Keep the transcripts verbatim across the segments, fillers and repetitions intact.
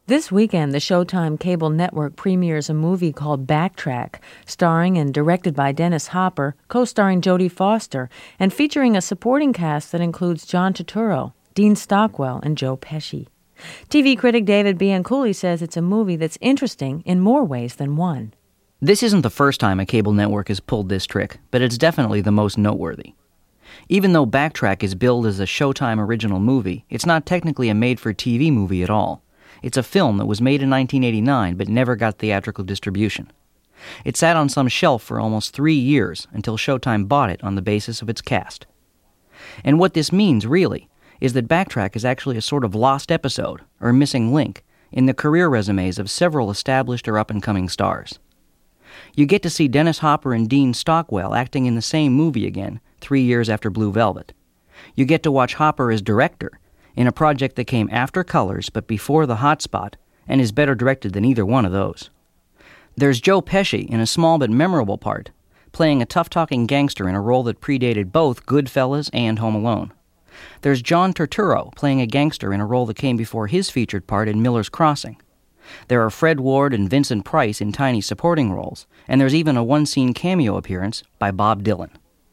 This weekend, the Showtime cable network premieres a movie called Backtrack, starring and directed by Dennis Hopper, co-starring Jodie Foster, and featuring a supporting cast that includes John Turturro, Dean Stockwell, and Joe Pesci. T V critic David Bianculli says it's a movie that's interesting in more ways than one. This isn't the first time a cable network has pulled this trick, but it's definitely the most noteworthy. Even though Backtrack is billed as a Showtime original movie, it's not technically a made-for-T V movie at all. It's a film that was made in nineteen eighty-nine but never got theatrical distribution. It sat on some shelf for almost three years until Showtime bought it on the basis of its cast. And what this means, really, is that Backtrack is actually a sort of lost episode, or missing link, in the career resumes of several established or up-and-coming stars. You get to see Dennis Hopper and Dean Stockwell acting in the same movie again, three years after Blue Velvet. You get to watch Hopper as director, in a project that came after Colors but before The Hot Spot, and is better directed than either one of those. There's Joe Pesci in a small but memorable part, playing a tough-talking gangster in a role that predated both Goodfellas and Home Alone. There's John Turturro playing a gangster in a role that came before his featured part in Miller's Crossing. There are Fred Ward and Vincent Price in tiny supporting roles, and there's even a one-scene cameo appearance by Bob Dylan.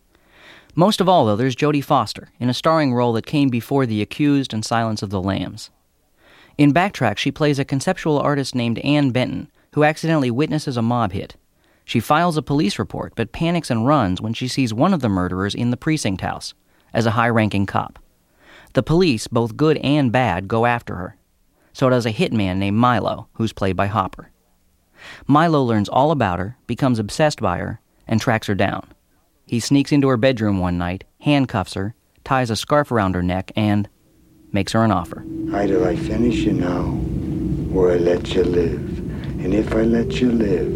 Most of all, though, there's Jodie Foster, in a starring role that came before The Accused and Silence of the Lambs. In Backtrack, she plays a conceptual artist named Ann Benton, who accidentally witnesses a mob hit. She files a police report, but panics and runs when she sees one of the murderers in the precinct house, as a high-ranking cop. The police, both good and bad, go after her. So does a hitman named Milo, who's played by Hopper. Milo learns all about her, becomes obsessed by her, and tracks her down. He sneaks into her bedroom one night, handcuffs her, ties a scarf around her neck, and makes her an offer. Either I finish you now, or I let you live. And if I let you live,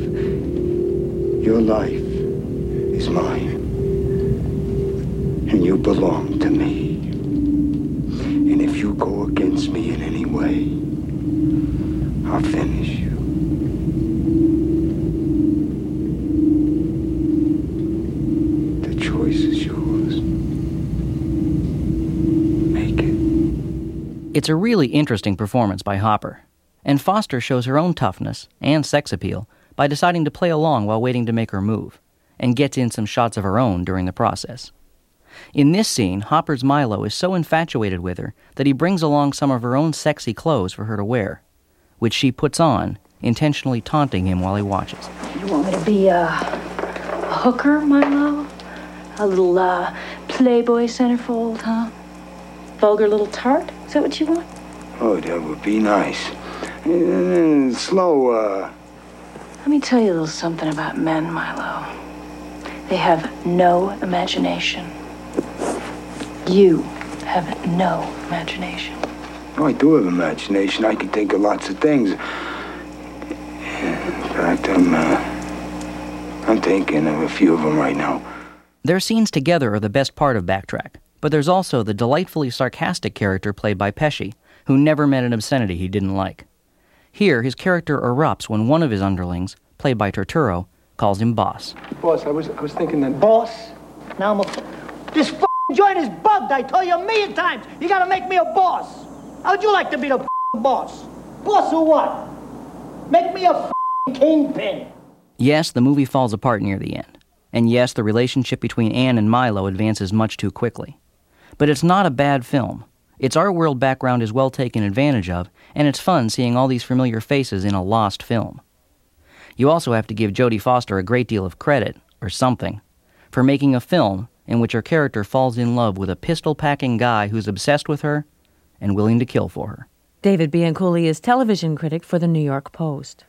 your life is mine. And you belong to me. And if you go against me in any way, I'll finish you. Choice is yours. Make it. It's a really interesting performance by Hopper, and Foster shows her own toughness and sex appeal by deciding to play along while waiting to make her move, and gets in some shots of her own during the process. In this scene, Hopper's Milo is so infatuated with her that he brings along some of her own sexy clothes for her to wear, which she puts on, intentionally taunting him while he watches. You want me to be a, a hooker, Milo? A little, uh, Playboy centerfold, huh? Vulgar little tart? Is that what you want? Oh, that would be nice. Uh, slow, uh... Let me tell you a little something about men, Milo. They have no imagination. You have no imagination. Oh, I do have imagination. I can think of lots of things. In fact, I'm, uh... I'm thinking of a few of them right now. Their scenes together are the best part of Backtrack, but there's also the delightfully sarcastic character played by Pesci, who never met an obscenity he didn't like. Here, his character erupts when one of his underlings, played by Turturro, calls him boss. Boss, I was I was thinking that... Boss? Now I'm a... This f***ing joint is bugged, I tell you a million times. You gotta make me a boss. How'd you like to be the f***ing boss? Boss or what? Make me a f***ing kingpin. Yes, the movie falls apart near the end. And yes, the relationship between Anne and Milo advances much too quickly. But it's not a bad film. Its art world background is well taken advantage of, and it's fun seeing all these familiar faces in a lost film. You also have to give Jodie Foster a great deal of credit, or something, for making a film in which her character falls in love with a pistol-packing guy who's obsessed with her and willing to kill for her. David Bianculli is television critic for the New York Post.